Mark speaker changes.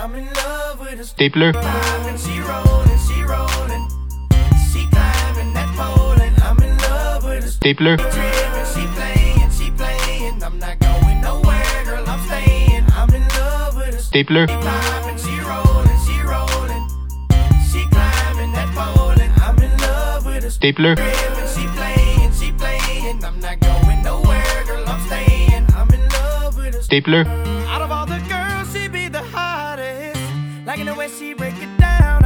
Speaker 1: I'm in love with a
Speaker 2: stapler.
Speaker 1: And she rolling, she rolling. She climbing that pole and I'm in love with a
Speaker 2: Stapler.
Speaker 1: And she playing. I'm not going nowhere, girl, I'm staying. I'm in love with a
Speaker 2: Stapler.
Speaker 1: And she rolling, she rolling. She climbing that pole and I'm in love with a
Speaker 2: Stapler.
Speaker 1: And she playing. I'm not going nowhere, girl, I'm staying. I'm in love with a
Speaker 2: Stapler.